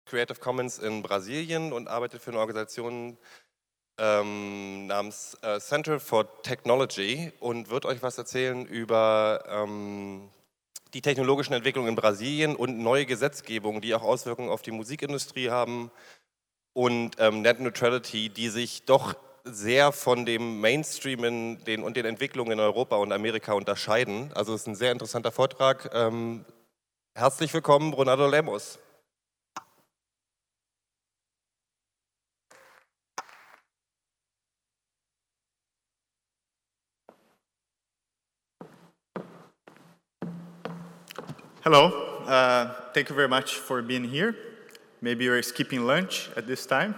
Creative Commons in Brasilien und arbeitet für eine Organisation namens Center for Technology und wird euch was erzählen über die technologischen Entwicklungen in Brasilien und neue Gesetzgebungen, die auch Auswirkungen auf die Musikindustrie haben und Net Neutrality, die sich doch sehr von dem Mainstream und den Entwicklungen in Europa und Amerika unterscheiden. Also es ist ein sehr interessanter Vortrag. Herzlich willkommen, Ronaldo Lemos. Hello, thank you very much for being here. Maybe you're skipping lunch at this time.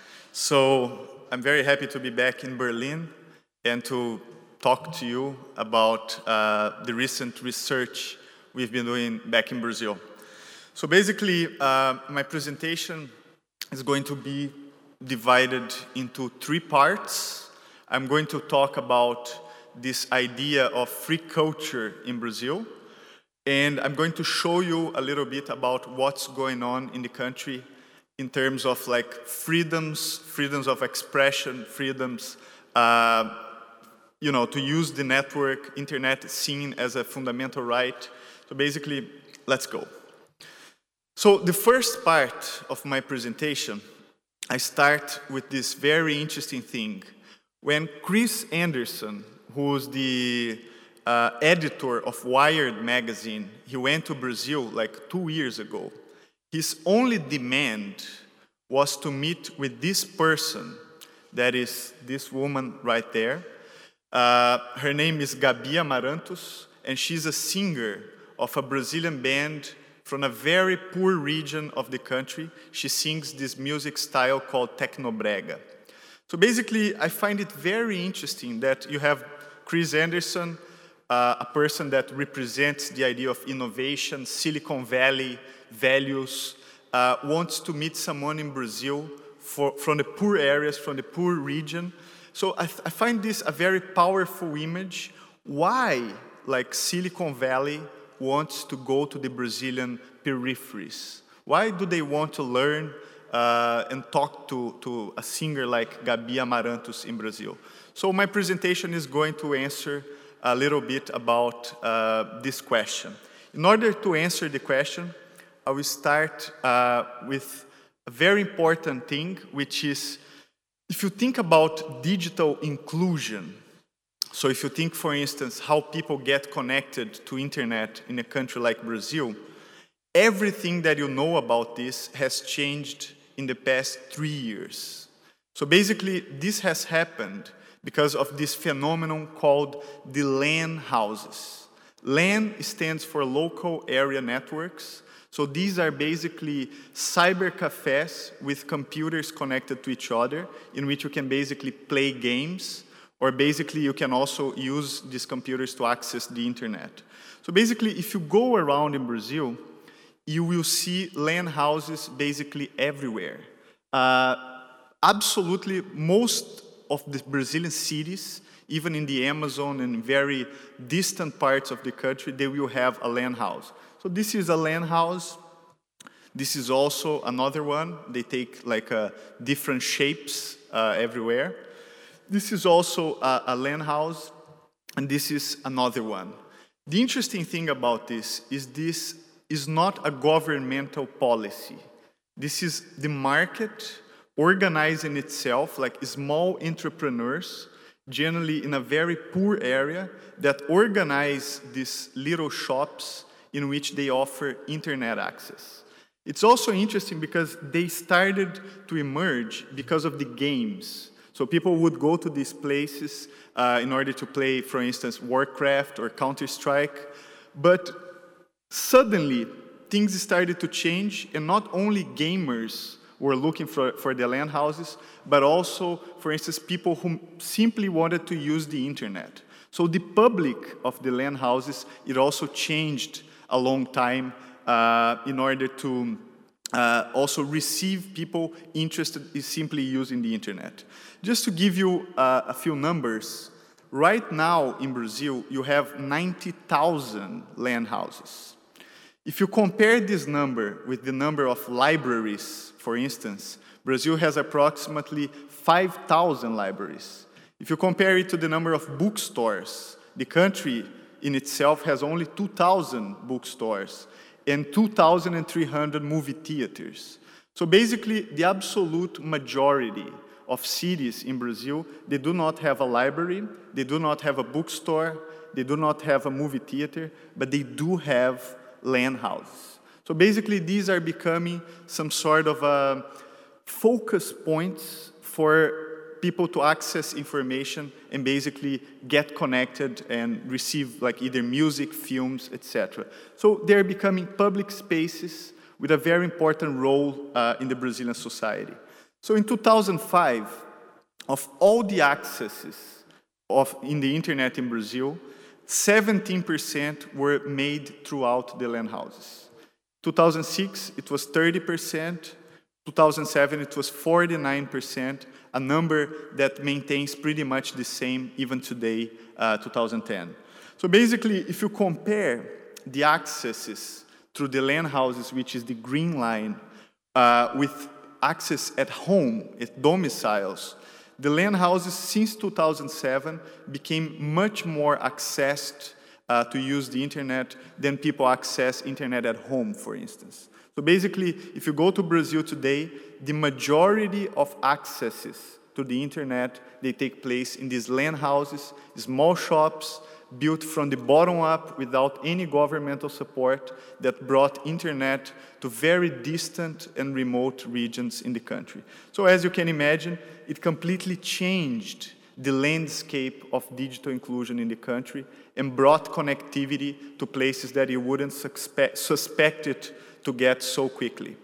So I'm very happy to be back in Berlin and to talk to you about the recent research we've been doing back in Brazil. So basically, my presentation is going to be divided into 3 parts. I'm going to talk about this idea of free culture in Brazil. And I'm going to show you a little bit about what's going on in the country in terms of like freedoms of expression, freedoms, to use the network, internet seen as a fundamental right. So basically, let's go. So the first part of my presentation, I start with this very interesting thing. When Chris Anderson, who's the editor of Wired magazine, he went to Brazil like 2 years ago. His only demand was to meet with this person, that is this woman right there. Her name is Gabi Amarantos, and she's a singer of a Brazilian band from a very poor region of the country. She sings this music style called Tecnobrega. So basically, I find it very interesting that you have Chris Anderson, a person that represents the idea of innovation, Silicon Valley values, wants to meet someone in Brazil from the poor areas, from the poor region. So I find this a very powerful image. Why, like Silicon Valley, wants to go to the Brazilian peripheries? Why do they want to learn and talk to a singer like Gabi Amarantos in Brazil? So my presentation is going to answer a little bit about this question. In order to answer the question, I will start with a very important thing, which is, if you think about digital inclusion, so if you think, for instance, how people get connected to internet in a country like Brazil, everything that you know about this has changed in the past 3 years. So basically, this has happened because of this phenomenon called the LAN houses. LAN stands for Local Area Networks. So these are basically cyber cafes with computers connected to each other, in which you can basically play games, or basically you can also use these computers to access the internet. So basically, if you go around in Brazil, you will see LAN houses basically everywhere. Absolutely most of the Brazilian cities, even in the Amazon and in very distant parts of the country, they will have a LAN house. So this is a LAN house. This is also another one. They take like different shapes everywhere. This is also a LAN house, and this is another one. The interesting thing about this is not a governmental policy. This is the market organizing itself, like small entrepreneurs, generally in a very poor area, that organize these little shops in which they offer internet access. It's also interesting because they started to emerge because of the games. So people would go to these places in order to play, for instance, Warcraft or Counter-Strike, but suddenly things started to change, and not only gamers were looking for the LAN houses, but also, for instance, people who simply wanted to use the internet. So the public of the LAN houses, it also changed a long time in order to also receive people interested in simply using the internet. Just to give you a few numbers, right now in Brazil, you have 90,000 LAN houses. If you compare this number with the number of libraries, for instance, Brazil has approximately 5,000 libraries. If you compare it to the number of bookstores, the country in itself has only 2,000 bookstores and 2,300 movie theaters. So basically, the absolute majority of cities in Brazil, they do not have a library, they do not have a bookstore, they do not have a movie theater, but they do have LAN houses. So basically, these are becoming some sort of focus points for people to access information and basically get connected and receive like either music, films, etc. So they're becoming public spaces with a very important role in the Brazilian society. So in 2005, of all the accesses in the internet in Brazil, 17% were made throughout the LAN houses. 2006, it was 30%. 2007, it was 49%, a number that maintains pretty much the same even today, 2010. So basically, if you compare the accesses through the LAN houses, which is the green line, with access at home, at domiciles, the LAN houses since 2007 became much more accessed to use the internet than people access internet at home, for instance. So basically, if you go to Brazil today, the majority of accesses to the internet, they take place in these LAN houses, small shops, built from the bottom up without any governmental support that brought internet to very distant and remote regions in the country. So as you can imagine, it completely changed the landscape of digital inclusion in the country and brought connectivity to places that you wouldn't suspect it to get so quickly.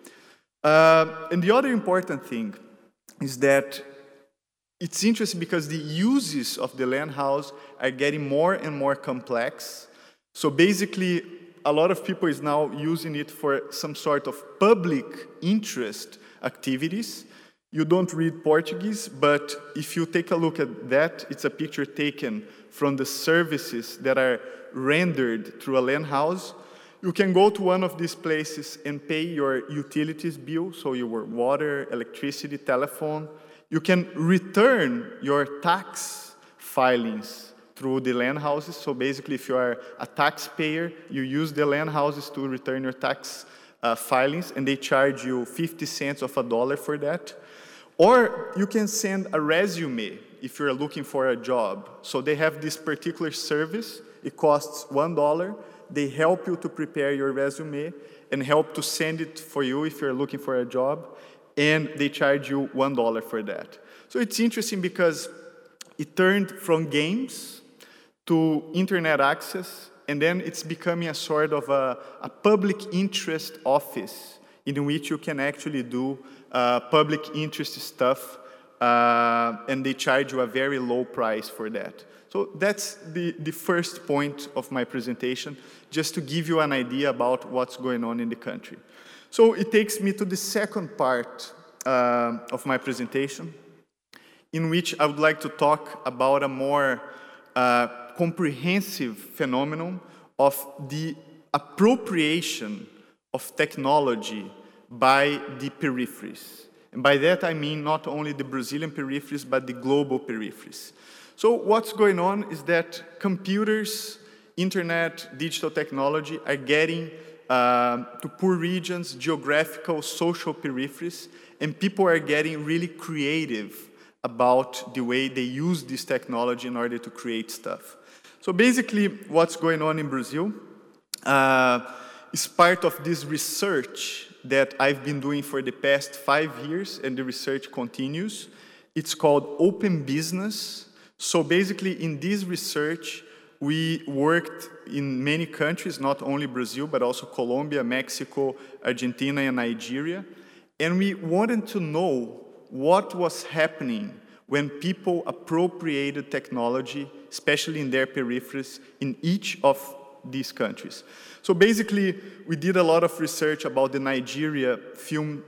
And the other important thing is that it's interesting because the uses of the LAN house are getting more and more complex. So basically, a lot of people is now using it for some sort of public interest activities. You don't read Portuguese, but if you take a look at that, it's a picture taken from the services that are rendered through a LAN house. You can go to one of these places and pay your utilities bill, so your water, electricity, telephone. You can return your tax filings through the LAN houses. So basically, if you are a taxpayer, you use the LAN houses to return your tax filings, and they charge you 50 cents of a dollar for that. Or you can send a resume if you're looking for a job. So they have this particular service. It costs $1. They help you to prepare your resume and help to send it for you if you're looking for a job. And they charge you $1 for that. So it's interesting because it turned from games to internet access, and then it's becoming a sort of a public interest office in which you can actually do public interest stuff, and they charge you a very low price for that. So that's the first point of my presentation, just to give you an idea about what's going on in the country. So it takes me to the second part of my presentation, in which I would like to talk about a more comprehensive phenomenon of the appropriation of technology by the peripheries. And by that I mean not only the Brazilian peripheries, but the global peripheries. So what's going on is that computers, internet, digital technology are getting to poor regions, geographical, social peripheries, and people are getting really creative about the way they use this technology in order to create stuff. So basically, what's going on in Brazil is part of this research that I've been doing for the past 5 years, and the research continues. It's called Open Business. So basically, in this research, we worked in many countries, not only Brazil, but also Colombia, Mexico, Argentina, and Nigeria. And we wanted to know what was happening when people appropriated technology, especially in their peripheries, in each of these countries. So basically, we did a lot of research about the Nigeria film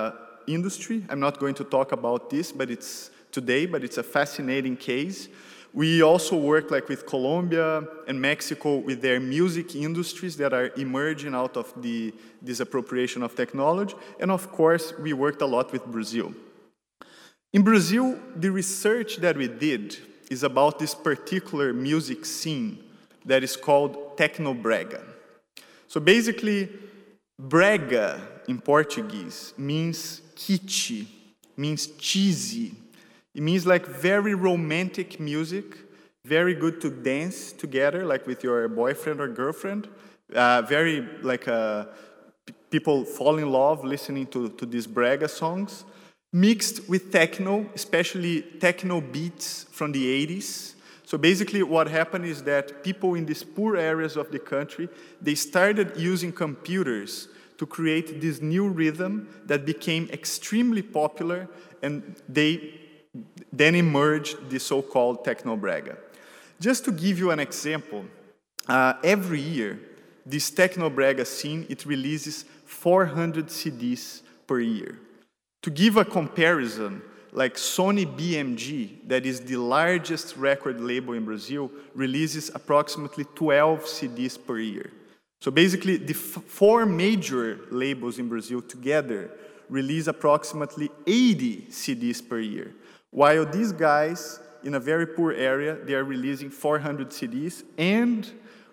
industry. I'm not going to talk about this, but it's a fascinating case. We also work like with Colombia and Mexico with their music industries that are emerging out of this appropriation of technology. And of course, we worked a lot with Brazil. In Brazil, the research that we did is about this particular music scene that is called Tecnobrega. So basically, brega in Portuguese means kitsch, means cheesy. It means like very romantic music, very good to dance together, like with your boyfriend or girlfriend. Very like people fall in love listening to these brega songs, mixed with techno, especially techno beats from the 80s. So basically what happened is that people in these poor areas of the country, they started using computers to create this new rhythm that became extremely popular, and they then emerged the so-called Tecnobrega. Just to give you an example, every year, this Tecnobrega scene, it releases 400 CDs per year. To give a comparison, like Sony BMG, that is the largest record label in Brazil, releases approximately 12 CDs per year. So basically, the four major labels in Brazil together release approximately 80 CDs per year. While these guys, in a very poor area, they are releasing 400 CDs and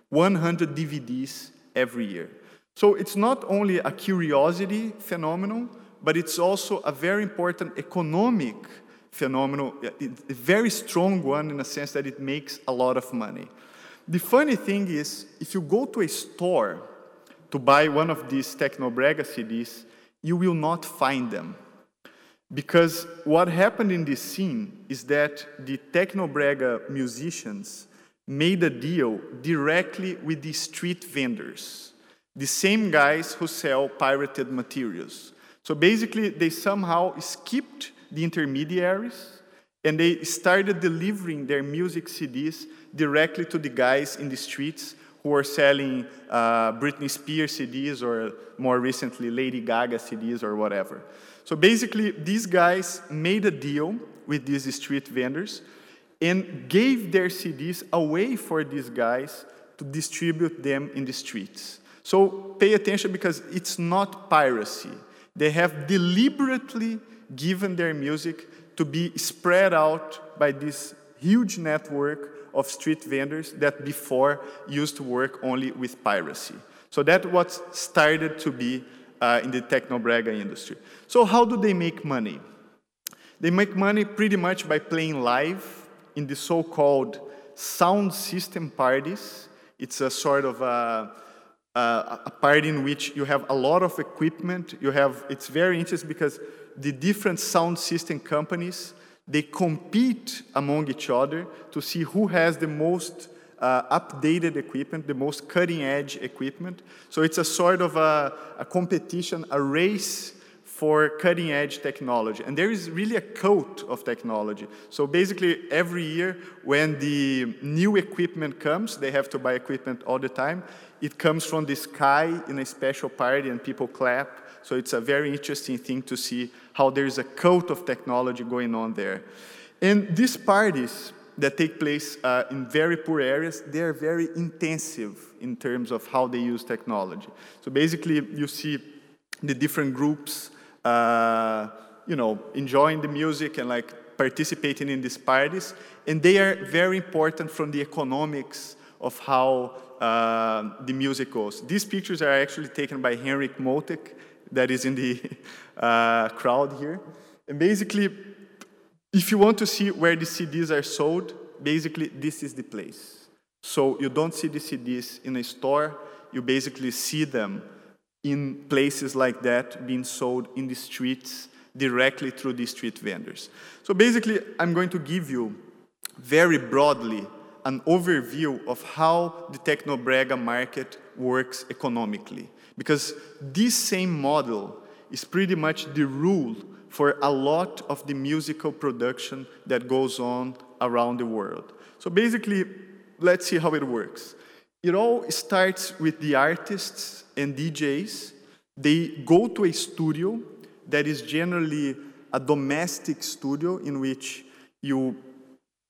100 DVDs every year. So it's not only a curiosity phenomenon, but it's also a very important economic phenomenon, a very strong one in the sense that it makes a lot of money. The funny thing is, if you go to a store to buy one of these Tecnobrega CDs, you will not find them. Because what happened in this scene is that the Tecnobrega musicians made a deal directly with the street vendors, the same guys who sell pirated materials. So basically, they somehow skipped the intermediaries, and they started delivering their music CDs directly to the guys in the streets who were selling Britney Spears CDs, or more recently, Lady Gaga CDs or whatever. So basically, these guys made a deal with these street vendors and gave their CDs away for these guys to distribute them in the streets. So pay attention, because it's not piracy. They have deliberately given their music to be spread out by this huge network of street vendors that before used to work only with piracy. So that's what started to be in the Tecnobrega industry. So how do they make money? They make money pretty much by playing live in the so-called sound system parties. It's a sort of a party in which you have a lot of equipment. It's very interesting because the different sound system companies, they compete among each other to see who has the most updated equipment, the most cutting-edge equipment. So it's a sort of a competition, a race for cutting-edge technology. And there is really a cult of technology. So basically, every year, when the new equipment comes, they have to buy equipment all the time. It comes from the sky in a special party, and people clap. So it's a very interesting thing to see how there's a cult of technology going on there. And these parties that take place in very poor areas, they are very intensive in terms of how they use technology. So basically, you see the different groups, enjoying the music and like participating in these parties, and they are very important from the economics of how the music goes. These pictures are actually taken by Henrik Motek, that is in the crowd here. And basically, if you want to see where the CDs are sold, basically this is the place. So you don't see the CDs in a store, you basically see them in places like that being sold in the streets directly through the street vendors. So basically, I'm going to give you very broadly an overview of how the Tecnobrega market works economically. Because this same model is pretty much the rule for a lot of the musical production that goes on around the world. So basically, let's see how it works. It all starts with the artists and DJs. They go to a studio that is generally a domestic studio in which you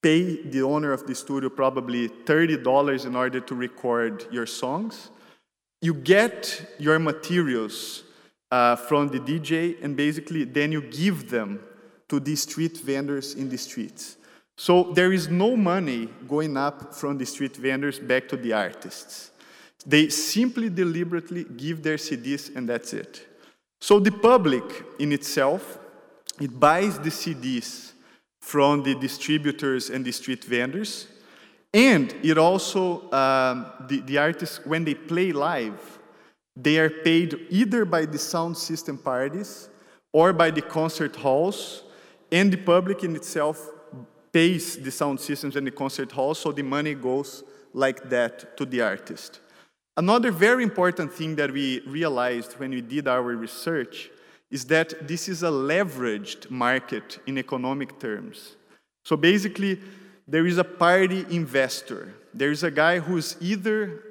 pay the owner of the studio probably $30 in order to record your songs. You get your materials from the DJ, and basically then you give them to the street vendors in the streets. So there is no money going up from the street vendors back to the artists. They simply deliberately give their CDs and that's it. So the public in itself, it buys the CDs from the distributors and the street vendors, and it also, the artists, when they play live, they are paid either by the sound system parties or by the concert halls, and the public in itself pays the sound systems and the concert halls, so the money goes like that to the artist. Another very important thing that we realized when we did our research is that this is a leveraged market in economic terms. So basically, there is a party investor. There is a guy who's either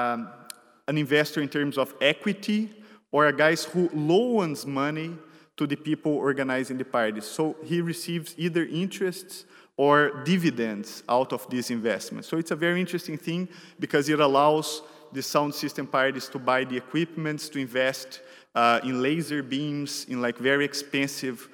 an investor in terms of equity or a guy who loans money to the people organizing the parties. So he receives either interests or dividends out of these investments. So it's a very interesting thing because it allows the sound system parties to buy the equipments, to invest in laser beams, in like very expensive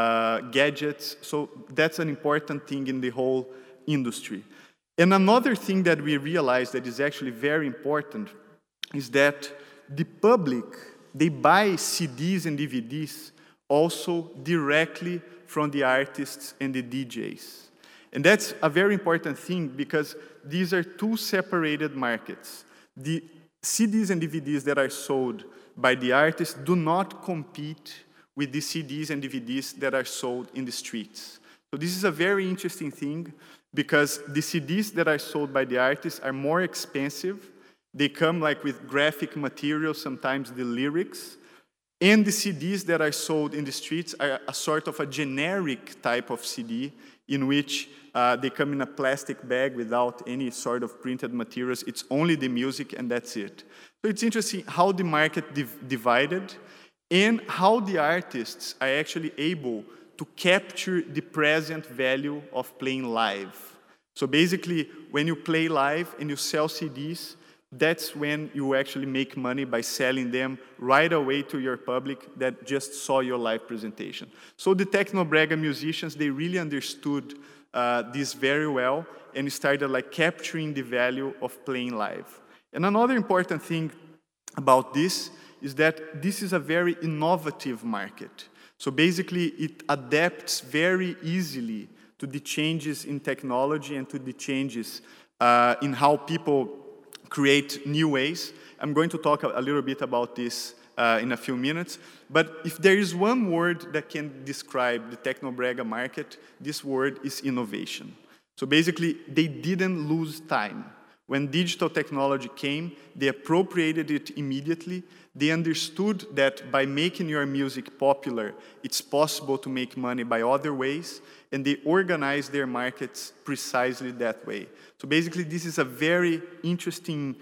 gadgets. So that's an important thing in the whole industry. And another thing that we realized that is actually very important is that the public, they buy CDs and DVDs also directly from the artists and the DJs. And that's a very important thing because these are two separated markets. The CDs and DVDs that are sold by the artists do not compete with the CDs and DVDs that are sold in the streets. So this is a very interesting thing because the CDs that are sold by the artists are more expensive. They come like with graphic material, sometimes the lyrics. And the CDs that are sold in the streets are a sort of a generic type of CD in which they come in a plastic bag without any sort of printed materials. It's only the music and that's it. So it's interesting how the market divided and how the artists are actually able to capture the present value of playing live. So basically, when you play live and you sell CDs, that's when you actually make money by selling them right away to your public that just saw your live presentation. So the Tecnobrega musicians, they really understood this very well and started like capturing the value of playing live. And another important thing about this is that this is a very innovative market. So basically, it adapts very easily to the changes in technology and to the changes in how people create new ways. I'm going to talk a little bit about this in a few minutes. But if there is one word that can describe the Tecnobrega market, this word is innovation. So basically, they didn't lose time. When digital technology came, they appropriated it immediately. They understood that by making your music popular, it's possible to make money by other ways, and they organized their markets precisely that way. So basically, this is a very interesting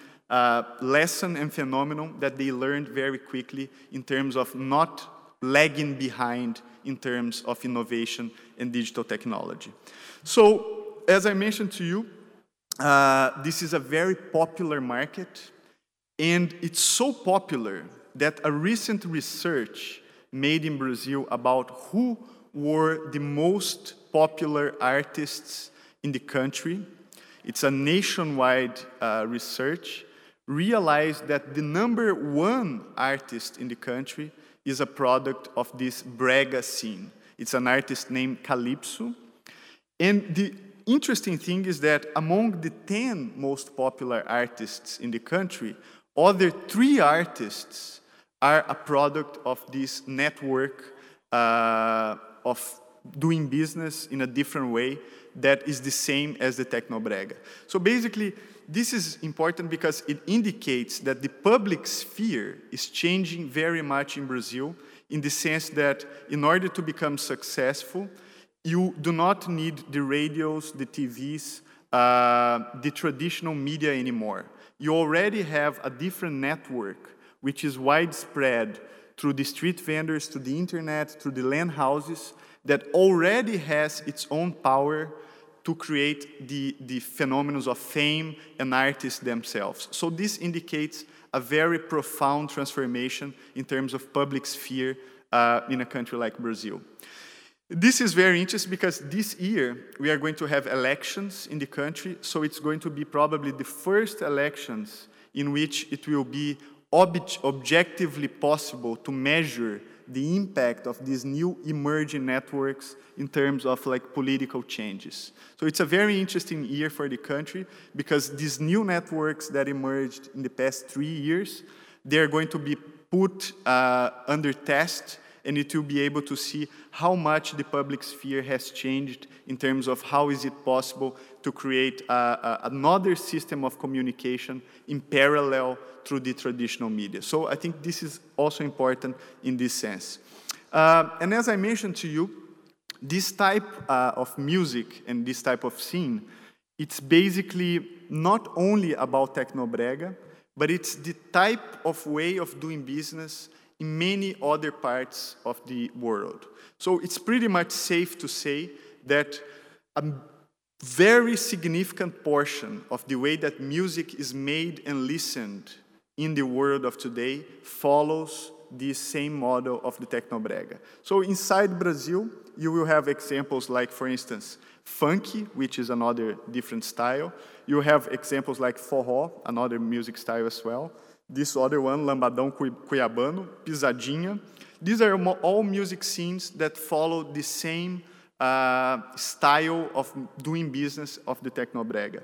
lesson and phenomenon that they learned very quickly in terms of not lagging behind in terms of innovation and digital technology. So, as I mentioned to you, this is a very popular market, and it's so popular that a recent research made in Brazil about who were the most popular artists in the country, it's a nationwide research, realized that the #1 artist in the country is a product of this brega scene. It's an artist named Calypso, and the interesting thing is that among the 10 most popular artists in the country, other 3 artists are a product of this network of doing business in a different way that is the same as the Tecnobrega. So basically, this is important because it indicates that the public sphere is changing very much in Brazil in the sense that in order to become successful, you do not need the radios, the TVs, the traditional media anymore. You already have a different network which is widespread through the street vendors, to the internet, through the land houses, that already has its own power to create the phenomena of fame and artists themselves. So this indicates a very profound transformation in terms of public sphere in a country like Brazil. This is very interesting because this year we are going to have elections in the country, so it's going to be probably the first elections in which it will be objectively possible to measure the impact of these new emerging networks in terms of like political changes. So it's a very interesting year for the country because these new networks that emerged in the past 3 years, they're going to be put under test, and it will be able to see how much the public sphere has changed in terms of how is it possible to create another system of communication in parallel through the traditional media. So I think this is also important in this sense. And as I mentioned to you, this type of music and this type of scene, it's basically not only about Tecnobrega, but it's the type of way of doing business in many other parts of the world. So it's pretty much safe to say that a very significant portion of the way that music is made and listened in the world of today follows this same model of the Tecnobrega. So inside Brazil, you will have examples like, for instance, funky, which is another different style. You have examples like forró, another music style as well. This other one, lambadão cuiabano, pisadinha. These are all music scenes that follow the same style of doing business of the Tecnobrega.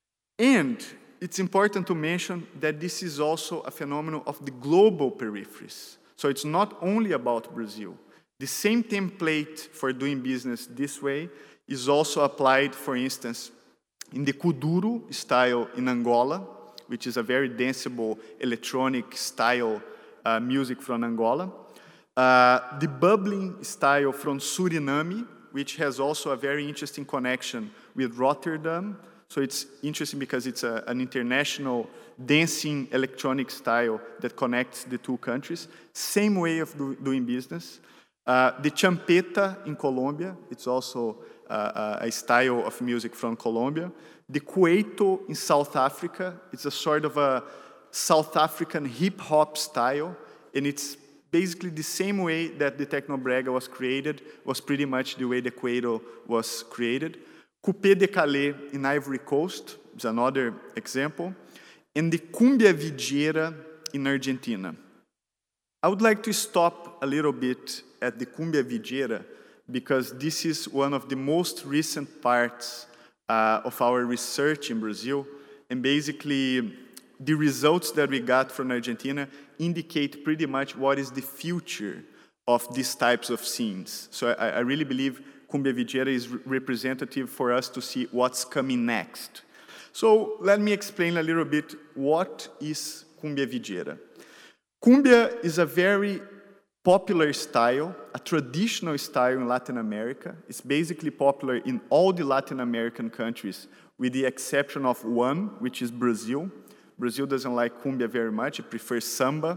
And it's important to mention that this is also a phenomenon of the global peripheries. So it's not only about Brazil. The same template for doing business this way is also applied, for instance, in the kuduro style in Angola, which is a very danceable electronic style music from Angola. The bubbling style from Suriname, which has also a very interesting connection with Rotterdam. So it's interesting because it's an international dancing electronic style that connects the two countries. Same way of doing business. The champeta in Colombia, it's also a style of music from Colombia. The cueto in South Africa, it's a sort of a South African hip-hop style, and it's basically the same way that the Tecnobrega was created, was pretty much the way the cueto was created. Coupé de Calais in Ivory Coast is another example, and the cumbia villera in Argentina. I would like to stop a little bit at the cumbia villera because this is one of the most recent parts of our research in Brazil, and basically the results that we got from Argentina indicate pretty much what is the future of these types of scenes. So I really believe cumbia villera is representative for us to see what's coming next. So let me explain a little bit what is cumbia villera. Cumbia is a very popular style, a traditional style in Latin America. It's basically popular in all the Latin American countries, with the exception of one, which is Brazil. Brazil doesn't like cumbia very much, it prefers samba.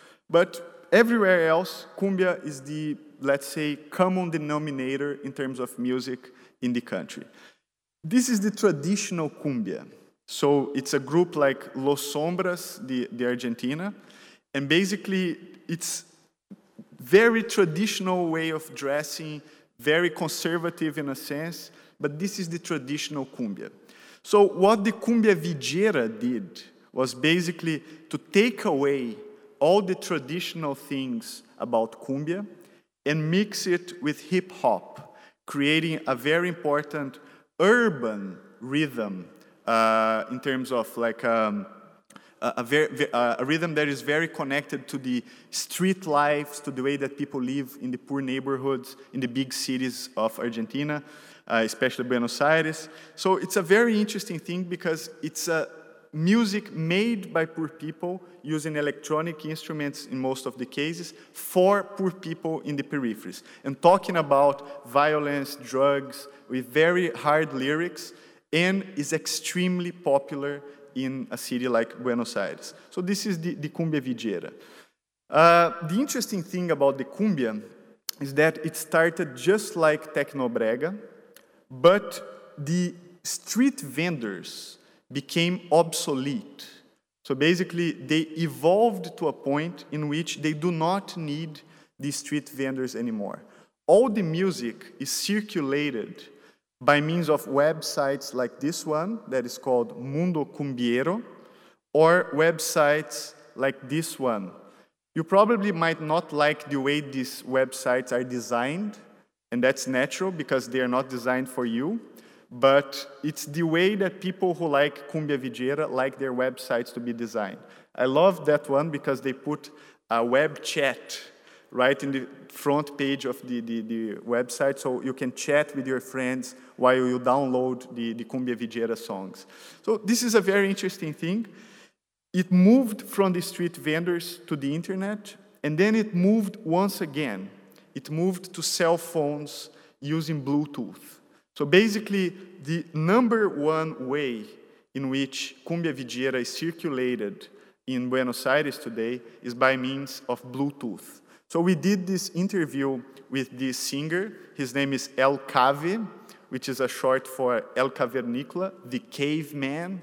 But everywhere else, cumbia is the, let's say, common denominator in terms of music in the country. This is the traditional cumbia. So it's a group like Los Sombras, the Argentina, and basically it's very traditional way of dressing, very conservative in a sense, but this is the traditional cumbia. So what the cumbia villera did was basically to take away all the traditional things about cumbia and mix it with hip-hop, creating a very important urban rhythm in terms of like a rhythm that is very connected to the street lives, to the way that people live in the poor neighborhoods, in the big cities of Argentina, especially Buenos Aires. So it's a very interesting thing because it's a music made by poor people using electronic instruments in most of the cases for poor people in the peripheries. And talking about violence, drugs, with very hard lyrics, and is extremely popular in a city like Buenos Aires. So this is the cumbia villera. The interesting thing about the cumbia is that it started just like Tecnobrega, but the street vendors became obsolete. So basically, they evolved to a point in which they do not need the street vendors anymore. All the music is circulated by means of websites like this one, that is called Mundo Cumbiero, or websites like this one. You probably might not like the way these websites are designed, and that's natural because they are not designed for you, but it's the way that people who like Cumbia Videira like their websites to be designed. I love that one because they put a web chat right in the front page of the website, so you can chat with your friends while you download the Cumbia Videira songs. So this is a very interesting thing. It moved from the street vendors to the internet, and then it moved once again. It moved to cell phones using Bluetooth. So basically, the number one way in which Cumbia Videira is circulated in Buenos Aires today is by means of Bluetooth. So we did this interview with this singer. His name is El Cave, which is a short for El Cavernícola, the caveman.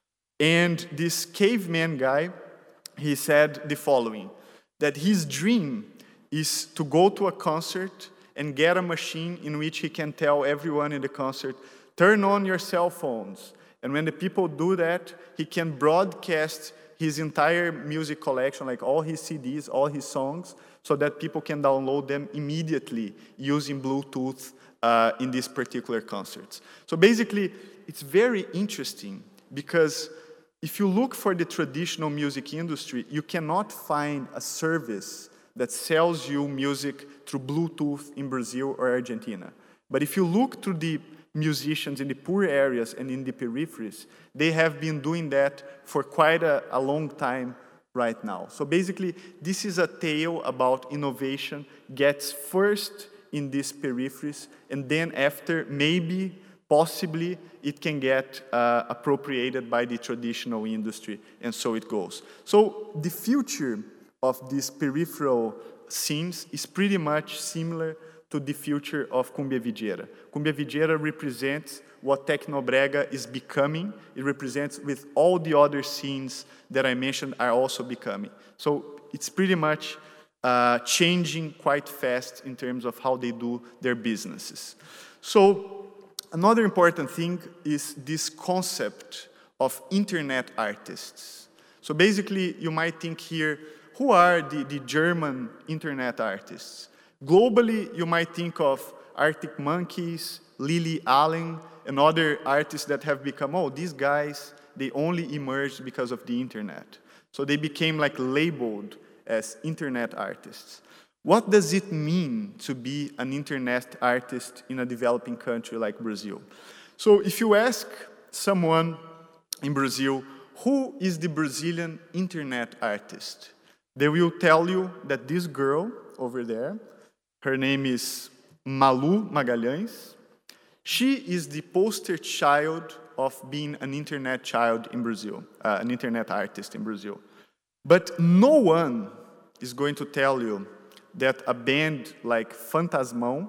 And this caveman guy, he said the following, that his dream is to go to a concert and get a machine in which he can tell everyone in the concert, turn on your cell phones. And when the people do that, he can broadcast his entire music collection, like all his CDs, all his songs, so that people can download them immediately using Bluetooth in these particular concerts. So basically, it's very interesting because if you look for the traditional music industry, you cannot find a service that sells you music through Bluetooth in Brazil or Argentina. But if you look to the musicians in the poor areas and in the peripheries, they have been doing that for quite a long time right now. So basically, this is a tale about innovation gets first in these peripheries, and then after, maybe, possibly, it can get appropriated by the traditional industry, and so it goes. So the future of these peripheral scenes is pretty much similar to the future of Cumbia Videira. Cumbia Videira represents what Tecnobrega is becoming. It represents with all the other scenes that I mentioned are also becoming. So it's pretty much changing quite fast in terms of how they do their businesses. So another important thing is this concept of internet artists. So basically, you might think here, who are the German internet artists? Globally, you might think of Arctic Monkeys, Lily Allen, and other artists that have become, oh, these guys, they only emerged because of the internet. So they became like labeled as internet artists. What does it mean to be an internet artist in a developing country like Brazil? So if you ask someone in Brazil, who is the Brazilian internet artist? They will tell you that this girl over there, her name is Malu Magalhães. She is the poster child of being an internet child in Brazil, an internet artist in Brazil. But no one is going to tell you that a band like Fantasmão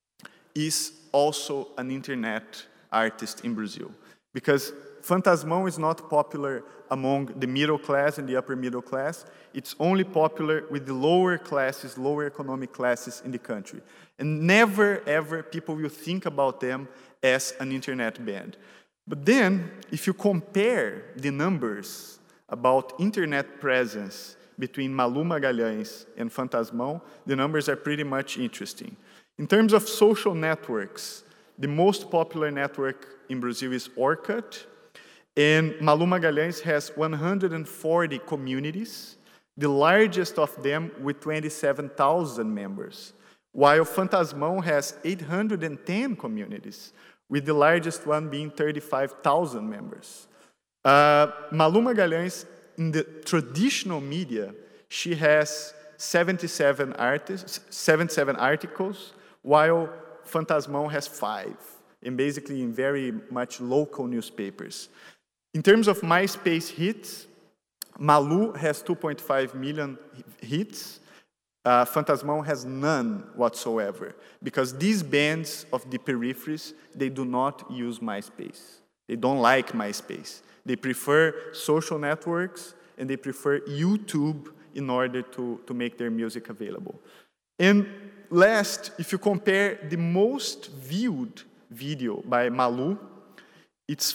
is also an internet artist in Brazil. Because Fantasmão is not popular among the middle class and the upper middle class. It's only popular with the lower classes, lower economic classes in the country. And never, ever, people will think about them as an internet band. But then, if you compare the numbers about internet presence between Malu Magalhães and Fantasmão, the numbers are pretty much interesting. In terms of social networks, the most popular network in Brazil is Orkut, and Malu Magalhães has 140 communities, the largest of them with 27,000 members, while Fantasmão has 810 communities, with the largest one being 35,000 members. Malu Magalhães, in the traditional media, she has 77 articles, while Fantasmão has 5, and basically in very much local newspapers. In terms of MySpace hits, Malu has 2.5 million hits, Phantasmão has none whatsoever, because these bands of the peripheries, they do not use MySpace. They don't like MySpace. They prefer social networks, and they prefer YouTube in order to make their music available. And last, if you compare the most viewed video by Malu, it's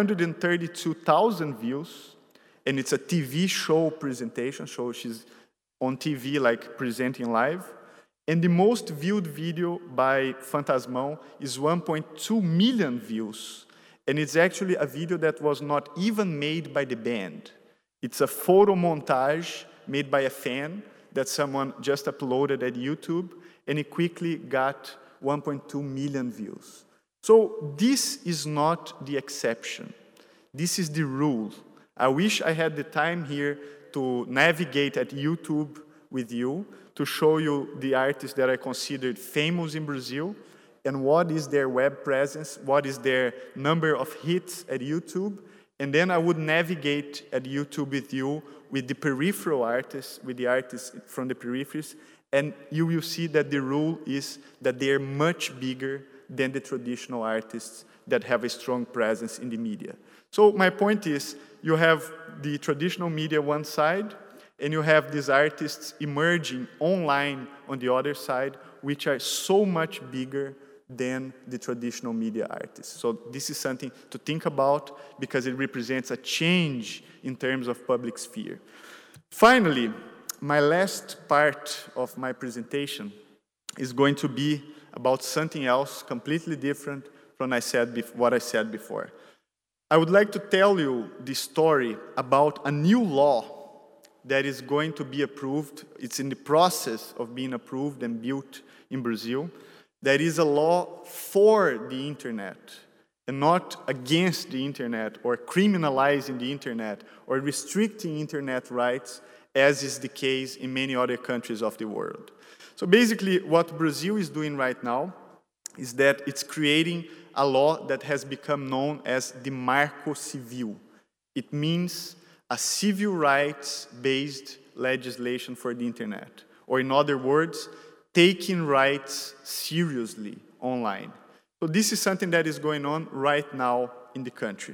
532,000 views, and it's a TV show presentation, so she's on TV, like presenting live. And the most viewed video by Phantasmão is 1.2 million views. And it's actually a video that was not even made by the band. It's a photo montage made by a fan that someone just uploaded at YouTube, and it quickly got 1.2 million views. So this is not the exception. This is the rule. I wish I had the time here to navigate at YouTube with you, to show you the artists that I considered famous in Brazil, and what is their web presence, what is their number of hits at YouTube, and then I would navigate at YouTube with you with the peripheral artists, with the artists from the peripheries, and you will see that the rule is that they are much bigger than the traditional artists that have a strong presence in the media. So my point is, you have the traditional media one side, and you have these artists emerging online on the other side, which are so much bigger than the traditional media artists. So this is something to think about, because it represents a change in terms of public sphere. Finally, my last part of my presentation is going to be about something else completely different from what I said before. I would like to tell you the story about a new law that is going to be approved. It's in the process of being approved and built in Brazil. That is a law for the internet, and not against the internet, or criminalizing the internet, or restricting internet rights, as is the case in many other countries of the world. So basically, what Brazil is doing right now is that it's creating a law that has become known as the Marco Civil. It means a civil rights-based legislation for the internet. Or in other words, taking rights seriously online. So this is something that is going on right now in the country.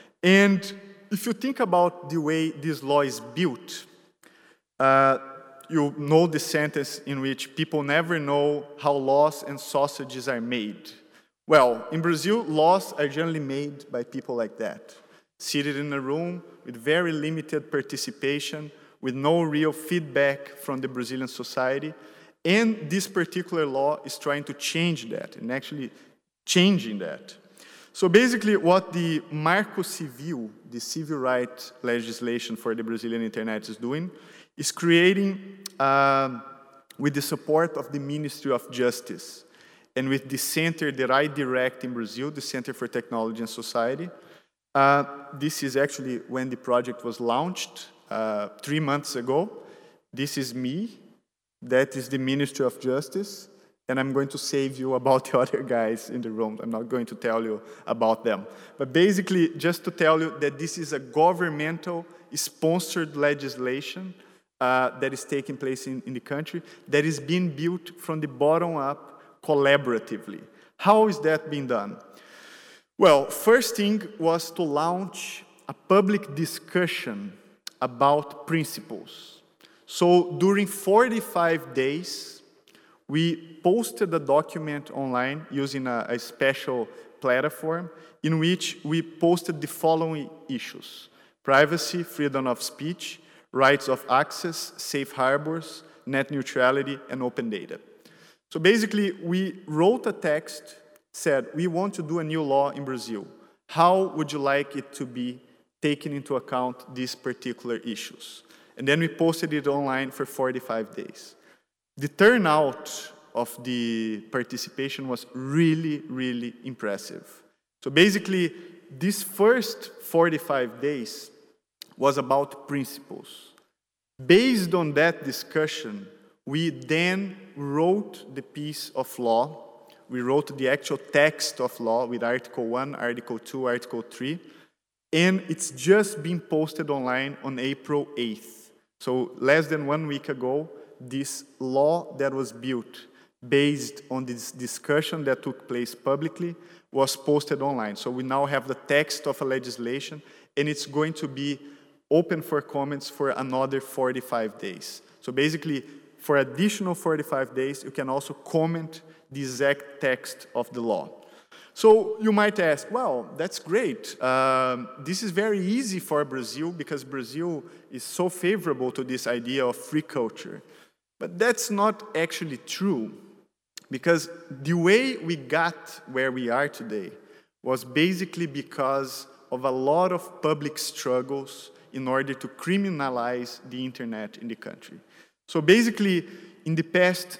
And if you think about the way this law is built, you know the sentence in which people never know how laws and sausages are made. Well, in Brazil, laws are generally made by people like that, seated in a room with very limited participation, with no real feedback from the Brazilian society. And this particular law is trying to change that, and actually changing that. So basically, what the Marco Civil, the civil rights legislation for the Brazilian internet, is doing is creating, with the support of the Ministry of Justice, and with the center that I direct in Brazil, the Center for Technology and Society. This is actually when the project was launched 3 months ago. This is me. That is the Ministry of Justice. And I'm going to save you about the other guys in the room. I'm not going to tell you about them. But basically, just to tell you that this is a governmental sponsored legislation that is taking place in the country, that is being built from the bottom up, collaboratively. How is that being done? Well, first thing was to launch a public discussion about principles. So during 45 days, we posted a document online using a special platform in which we posted the following issues: privacy, freedom of speech, rights of access, safe harbors, net neutrality, and open data. So basically, we wrote a text, said, we want to do a new law in Brazil. How would you like it to be taken into account these particular issues? And then we posted it online for 45 days. The turnout of the participation was really, really impressive. So basically, this first 45 days was about principles. Based on that discussion, we then wrote the piece of law. We wrote the actual text of law with Article 1, Article 2, Article 3, and it's just been posted online on April 8th. So less than 1 week ago, this law that was built based on this discussion that took place publicly was posted online. So we now have the text of a legislation, and it's going to be open for comments for another 45 days. So basically, for additional 45 days, you can also comment the exact text of the law. So you might ask, well, that's great. This is very easy for Brazil because Brazil is so favorable to this idea of free culture. But that's not actually true, because the way we got where we are today was basically because of a lot of public struggles in order to criminalize the internet in the country. So basically, in the past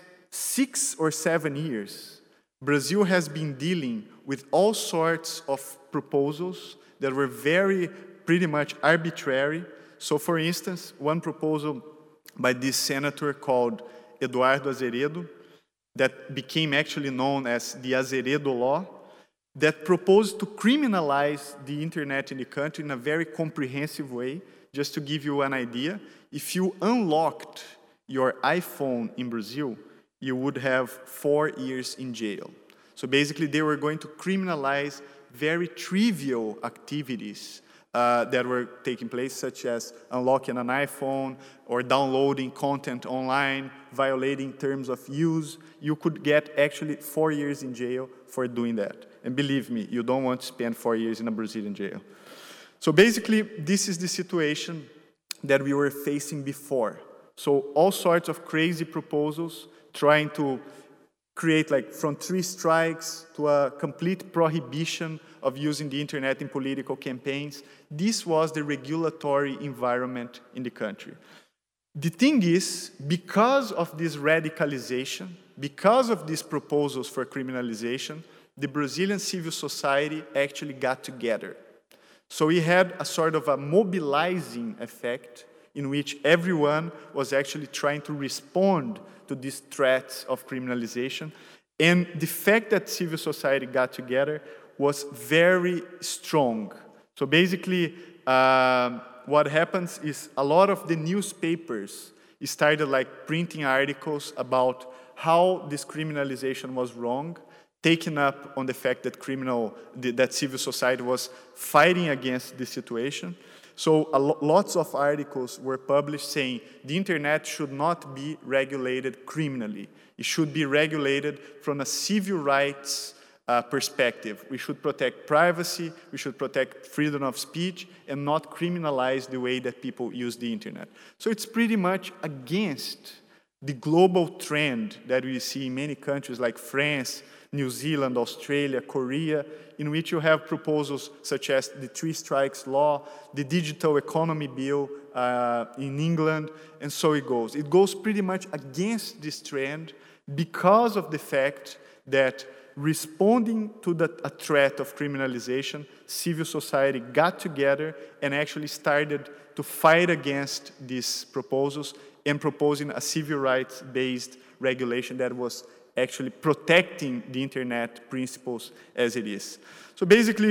6 or 7 years, Brazil has been dealing with all sorts of proposals that were pretty much arbitrary. So for instance, one proposal by this senator called Eduardo Azeredo, that became actually known as the Azeredo Law, that proposed to criminalize the internet in the country in a very comprehensive way. Just to give you an idea, if you unlocked your iPhone in Brazil, you would have 4 years in jail. So basically, they were going to criminalize very trivial activities that were taking place, such as unlocking an iPhone or downloading content online, violating terms of use. You could get actually 4 years in jail for doing that. And believe me, you don't want to spend 4 years in a Brazilian jail. So basically, this is the situation that we were facing before. So all sorts of crazy proposals trying to create, like, from 3 strikes to a complete prohibition of using the internet in political campaigns. This was the regulatory environment in the country. The thing is, because of this radicalization, because of these proposals for criminalization, the Brazilian civil society actually got together. So we had a sort of a mobilizing effect in which everyone was actually trying to respond to these threats of criminalization. And the fact that civil society got together was very strong. So basically, what happens is a lot of the newspapers started like printing articles about how this criminalization was wrong, taking up on the fact that that civil society was fighting against this situation. So lots of articles were published saying the internet should not be regulated criminally. It should be regulated from a civil rights perspective. We should protect privacy, we should protect freedom of speech, and not criminalize the way that people use the internet. So it's pretty much against the global trend that we see in many countries like France, New Zealand, Australia, Korea, in which you have proposals such as the 3 strikes law, the digital economy bill in England, and so it goes. It goes pretty much against this trend because of the fact that responding to a threat of criminalization, civil society got together and actually started to fight against these proposals and proposing a civil rights-based regulation that was actually protecting the internet principles as it is. So basically,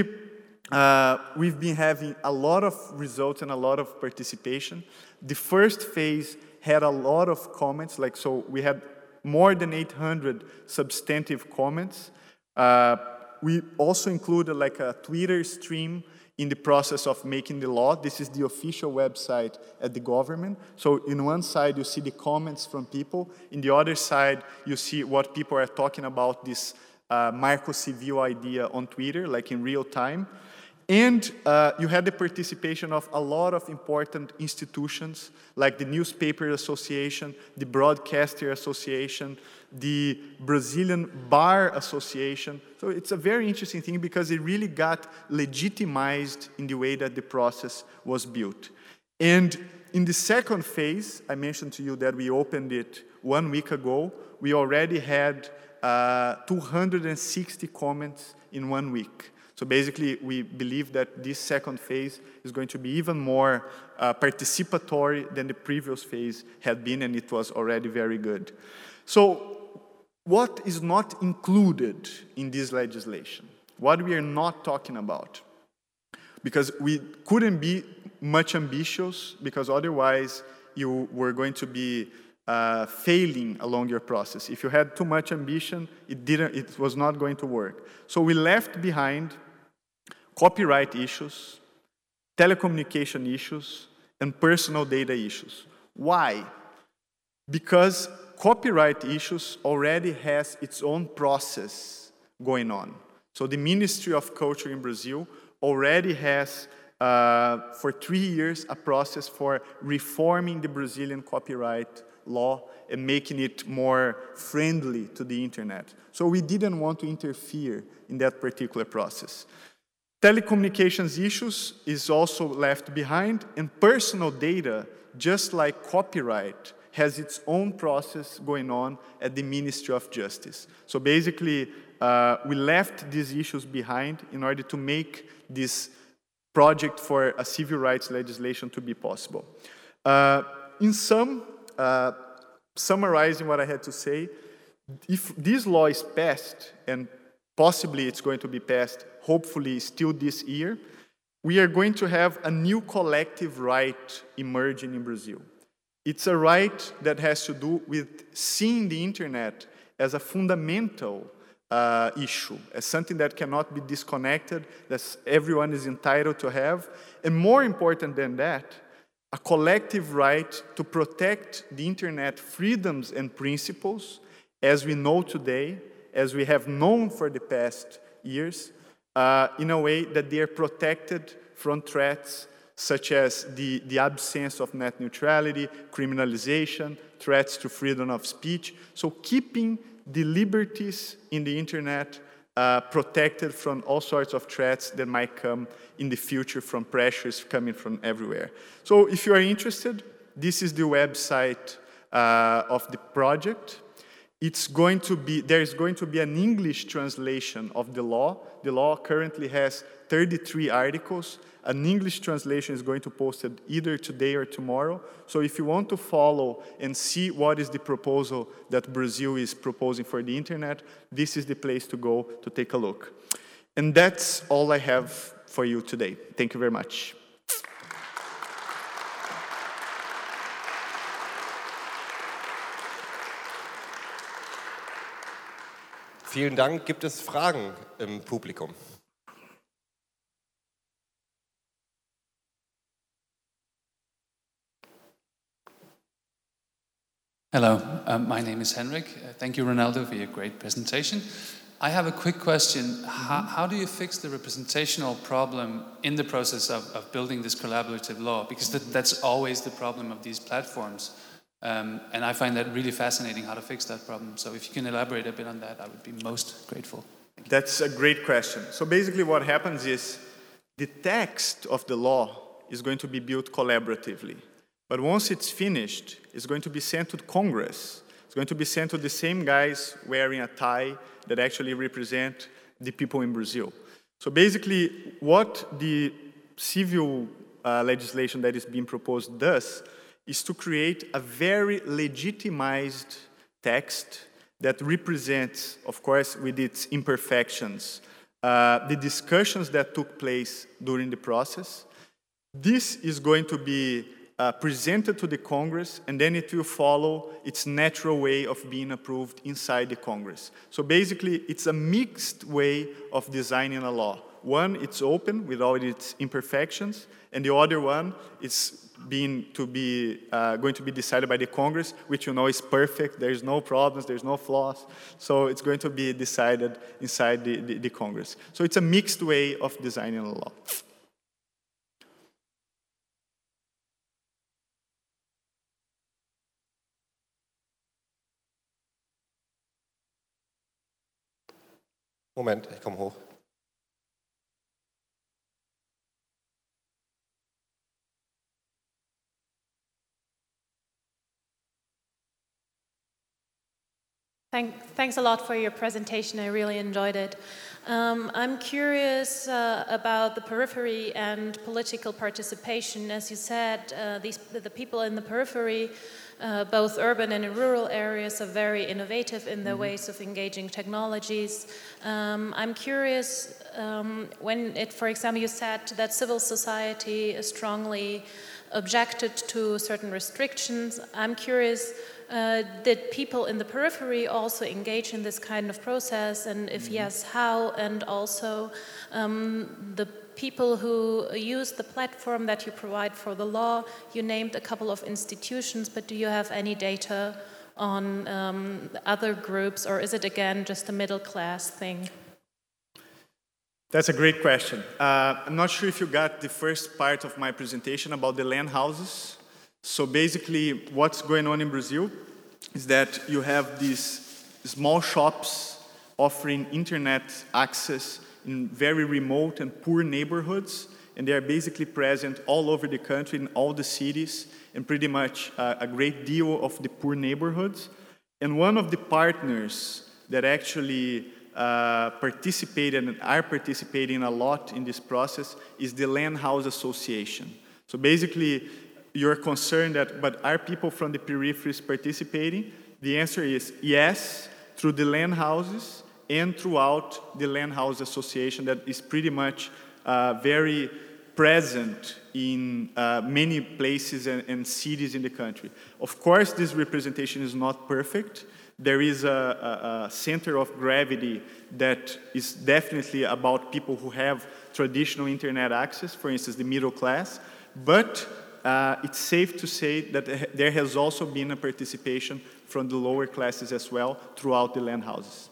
we've been having a lot of results and a lot of participation. The first phase had a lot of comments, so we had more than 800 substantive comments. We also included like a Twitter stream in the process of making the law. This is the official website at the government. So in one side, you see the comments from people. In the other side, you see what people are talking about this Marco Civil idea on Twitter, like in real time. And you had the participation of a lot of important institutions, like the Newspaper Association, the Broadcaster Association, the Brazilian Bar Association. So it's a very interesting thing because it really got legitimized in the way that the process was built. And in the second phase, I mentioned to you that we opened it 1 week ago. We already had 260 comments in 1 week. So basically, we believe that this second phase is going to be even more participatory than the previous phase had been, and it was already very good. So what is not included in this legislation? What we are not talking about? Because we couldn't be much ambitious, because otherwise you were going to be failing along your process. If you had too much ambition, it was not going to work. So we left behind copyright issues, telecommunication issues, and personal data issues. Why? Because copyright issues already has its own process going on. So the Ministry of Culture in Brazil already has, for 3 years, a process for reforming the Brazilian copyright law and making it more friendly to the internet. So we didn't want to interfere in that particular process. Telecommunications issues is also left behind, and personal data, just like copyright, has its own process going on at the Ministry of Justice. So basically, we left these issues behind in order to make this project for a civil rights legislation to be possible. In sum, summarizing what I had to say, if this law is passed, and possibly it's going to be passed, hopefully still this year, we are going to have a new collective right emerging in Brazil. It's a right that has to do with seeing the internet as a fundamental issue, as something that cannot be disconnected, that everyone is entitled to have, and more important than that, a collective right to protect the internet freedoms and principles as we know today, as we have known for the past years, in a way that they are protected from threats such as the absence of net neutrality, criminalization, threats to freedom of speech. So keeping the liberties in the internet protected from all sorts of threats that might come in the future from pressures coming from everywhere. So if you are interested, this is the website of the project. There's going to be an English translation of the law. The law currently has 33 articles. An English translation is going to be posted either today or tomorrow. So if you want to follow and see what is the proposal that Brazil is proposing for the internet, this is the place to go to take a look. And that's all I have for you today. Thank you very much. Vielen Dank. Gibt es Fragen im Publikum? Hello, my name is Henrik. Thank you, Ronaldo, for your great presentation. I have a quick question. How do you fix the representational problem in the process of building this collaborative law? Because that's always the problem of these platforms. And I find that really fascinating, how to fix that problem. So if you can elaborate a bit on that, I would be most grateful. That's a great question. So basically what happens is the text of the law is going to be built collaboratively. But once it's finished, it's going to be sent to Congress. It's going to be sent to the same guys wearing a tie that actually represent the people in Brazil. So basically, what the civil legislation that is being proposed does is to create a very legitimized text that represents, of course, with its imperfections, the discussions that took place during the process. This is going to be presented to the Congress, and then it will follow its natural way of being approved inside the Congress. So basically, it's a mixed way of designing a law. One, it's open with all its imperfections, and the other one is going to be decided by the Congress, which you know is perfect. There's no problems, there's no flaws. So it's going to be decided inside the Congress. So it's a mixed way of designing a law. Moment, ich komme hoch. Thanks a lot for your presentation. I really enjoyed it. I'm curious about the periphery and political participation. As you said, the people in the periphery, both urban and in rural areas, are very innovative in their ways of engaging technologies. I'm curious, for example, you said that civil society strongly objected to certain restrictions. I'm curious, did people in the periphery also engage in this kind of process, and if yes, how? And also the people who use the platform that you provide for the law, you named a couple of institutions, but do you have any data on other groups, or is it again just a middle class thing? That's a great question. I'm not sure if you got the first part of my presentation about the LAN houses. So basically, what's going on in Brazil is that you have these small shops offering internet access in very remote and poor neighborhoods, and they are basically present all over the country, in all the cities, and pretty much a great deal of the poor neighborhoods. And one of the partners that actually participated and are participating a lot in this process is the LAN House Association. So basically, you're concerned that, but are people from the peripheries participating? The answer is yes, through the LAN houses and throughout the LAN House Association that is pretty much very present in many places and cities in the country. Of course, this representation is not perfect. There is a center of gravity that is definitely about people who have traditional internet access, for instance, the middle class, but it's safe to say that there has also been a participation from the lower classes as well throughout the LAN houses.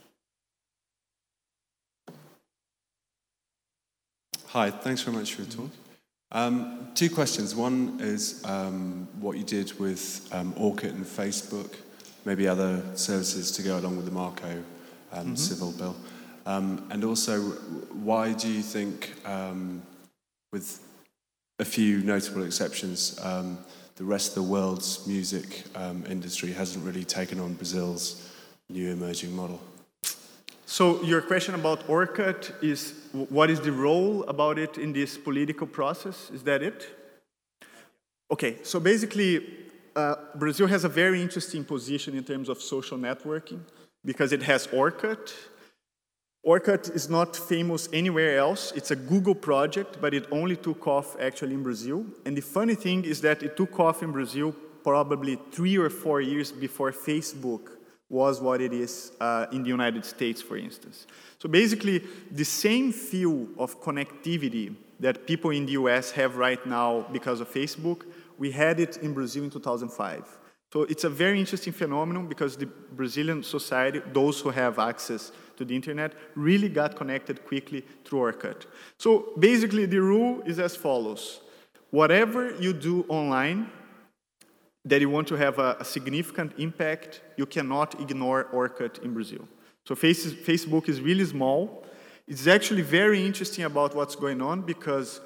Hi, thanks very much for your talk. Two questions. One is what you did with Orkut and Facebook, maybe other services to go along with the Marco civil bill. And also, why do you think, with a few notable exceptions, the rest of the world's music industry hasn't really taken on Brazil's new emerging model? So your question about Orkut is, what is the role about it in this political process? Is that it? Okay, so basically, Brazil has a very interesting position in terms of social networking because it has Orkut. Orkut is not famous anywhere else. It's a Google project, but it only took off actually in Brazil. And the funny thing is that it took off in Brazil probably 3 or 4 years before Facebook was what it is in the United States, for instance. So basically, the same feel of connectivity that people in the US have right now because of Facebook, we had it in Brazil in 2005. So it's a very interesting phenomenon because the Brazilian society, those who have access to the internet, really got connected quickly through Orkut. So basically, the rule is as follows. Whatever you do online that you want to have a significant impact, you cannot ignore Orkut in Brazil. So Facebook is really small. It's actually very interesting about what's going on because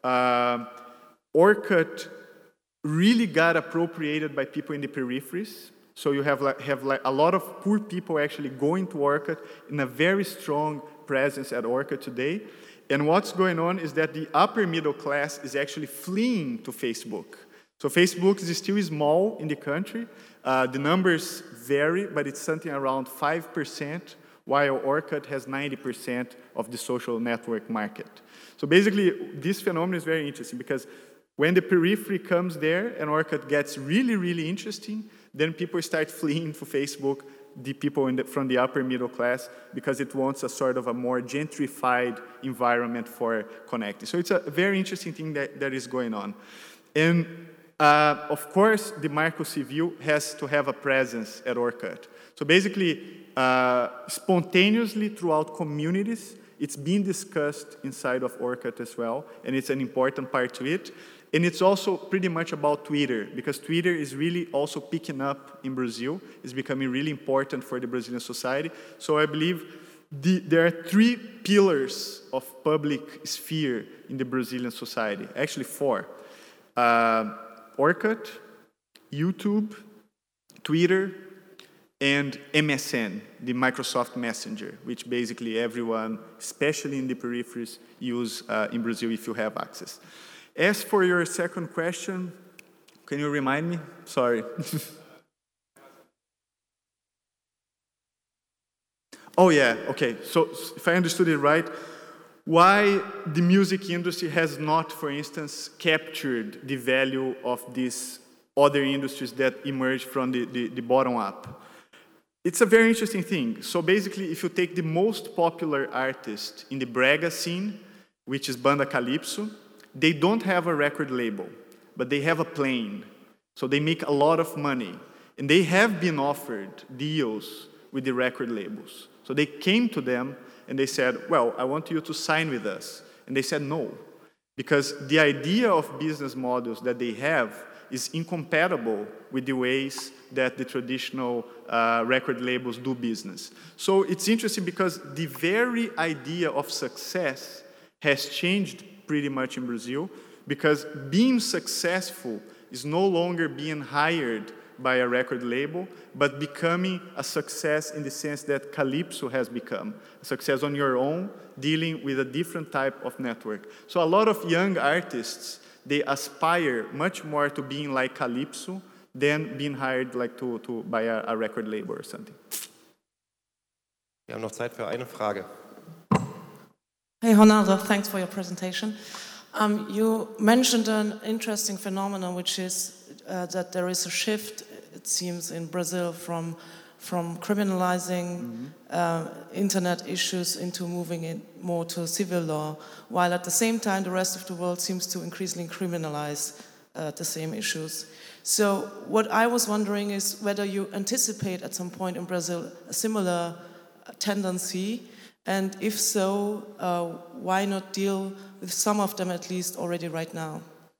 Orkut really got appropriated by people in the peripheries. So you have a lot of poor people actually going to Orkut in a very strong presence at Orkut today. And what's going on is that the upper middle class is actually fleeing to Facebook. So Facebook is still small in the country. The numbers vary, but it's something around 5%, while Orkut has 90% of the social network market. So basically, this phenomenon is very interesting because when the periphery comes there and Orkut gets really, really interesting, then people start fleeing to Facebook, the people from the upper middle class, because it wants a sort of a more gentrified environment for connecting. So it's a very interesting thing that is going on. And of course, the Marco Civil has to have a presence at Orkut. So basically, spontaneously throughout communities, it's being discussed inside of Orkut as well, and it's an important part to it. And it's also pretty much about Twitter, because Twitter is really also picking up in Brazil. It's becoming really important for the Brazilian society. So I believe there are 3 pillars of public sphere in the Brazilian society, actually 4. Orkut, YouTube, Twitter, and MSN, the Microsoft Messenger, which basically everyone, especially in the peripheries, use in Brazil if you have access. As for your second question, can you remind me? Sorry. Oh yeah, okay. So if I understood it right, why the music industry has not, for instance, captured the value of these other industries that emerge from the bottom up. It's a very interesting thing. So basically, if you take the most popular artist in the Brega scene, which is Banda Calypso, they don't have a record label, but they have a plane. So they make a lot of money. And they have been offered deals with the record labels. So they came to them and they said, well, I want you to sign with us. And they said no, because the idea of business models that they have is incompatible with the ways that the traditional record labels do business. So it's interesting because the very idea of success has changed pretty much in Brazil, because being successful is no longer being hired by a record label, but becoming a success in the sense that Calypso has become. A success on your own, dealing with a different type of network. So a lot of young artists, they aspire much more to being like Calypso than being hired like by a record label or something. Wir haben noch Zeit für eine Frage. Hey, Ronaldo, thanks for your presentation. You mentioned an interesting phenomenon, which is that there is a shift, it seems, in Brazil from criminalizing internet issues into moving it more to civil law, while at the same time the rest of the world seems to increasingly criminalize the same issues. So what I was wondering is whether you anticipate at some point in Brazil a similar tendency, and if so, why not deal with some of them at least already right now?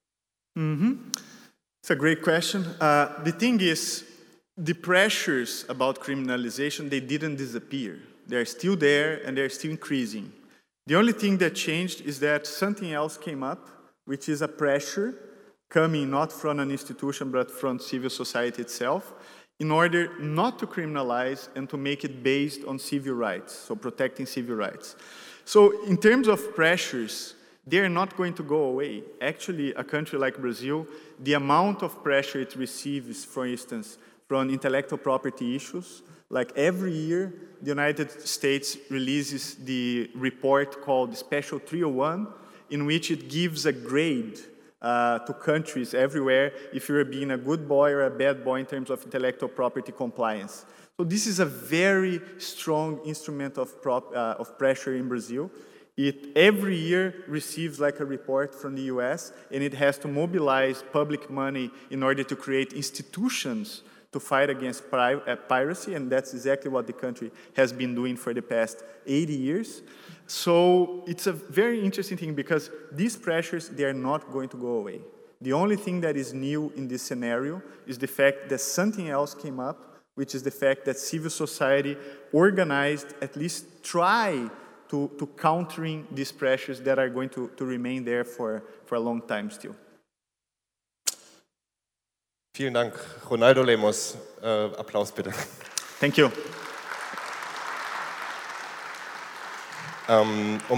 It's a great question. The thing is, the pressures about criminalization, they didn't disappear. They're still there and they're still increasing. The only thing that changed is that something else came up, which is a pressure coming not from an institution but from civil society itself, in order not to criminalize and to make it based on civil rights, so protecting civil rights. So in terms of pressures, they're not going to go away. Actually, a country like Brazil, the amount of pressure it receives, for instance, from intellectual property issues, like every year, the United States releases the report called Special 301, in which it gives a grade to countries everywhere if you're being a good boy or a bad boy in terms of intellectual property compliance. So this is a very strong instrument of pressure in Brazil. It every year receives like a report from the US, and it has to mobilize public money in order to create institutions to fight against piracy, and that's exactly what the country has been doing for the past 80 years. So it's a very interesting thing because these pressures, they are not going to go away. The only thing that is new in this scenario is the fact that something else came up, which is the fact that civil society organized, at least try to countering these pressures that are going to remain there for a long time still. Vielen Dank. Ronaldo Lemos, Applaus bitte. Thank you.